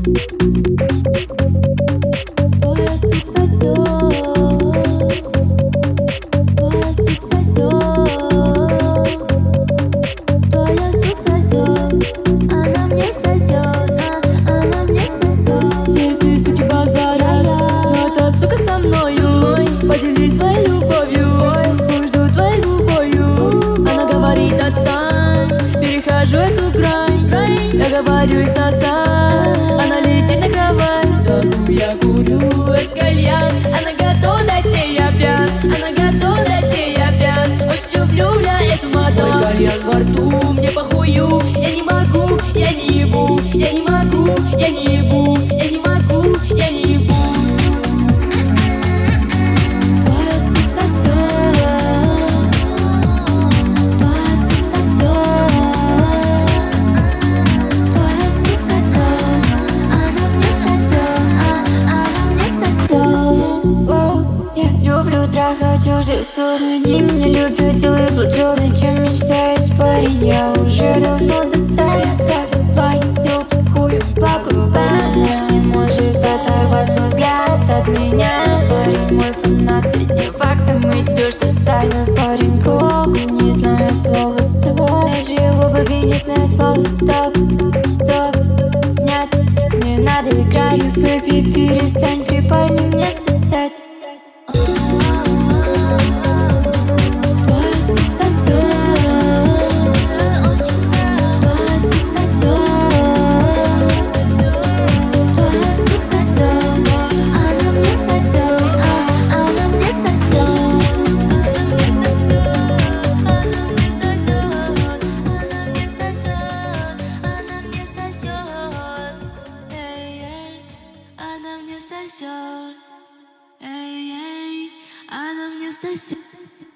Поделись своей любовью, пусть жду твоей любовью. Она говорит: отстань, перехожу эту грань. Я говорю: и сосать. Она летит на кровать. Давно я курю этот кальян. Она готова дать мне, я пьян. Она готова дать мне, я пьян. Очень люблю я эту мадам. Мой кальян во рту, мне похую. Я не могу, я не ебу. Я не могу, я не ебу. Я не могу, я не ебу. Трахать чужих ссор. Они меня любят, делают блоджоб. О чем мечтаешь, парень? Я уже давно достал. Я отправил твои телки хую по губам. Она не может оторвать свой взгляд от меня. Парень мой фанат, с этим фактом идешь сосать. Мой парень круг, не знает слова стоп. Даже его бабе не знает слова стоп. Стоп, снят, не надо играть. Бэби, перестань при парне мне сосать. Эй, эй, она мне сосет.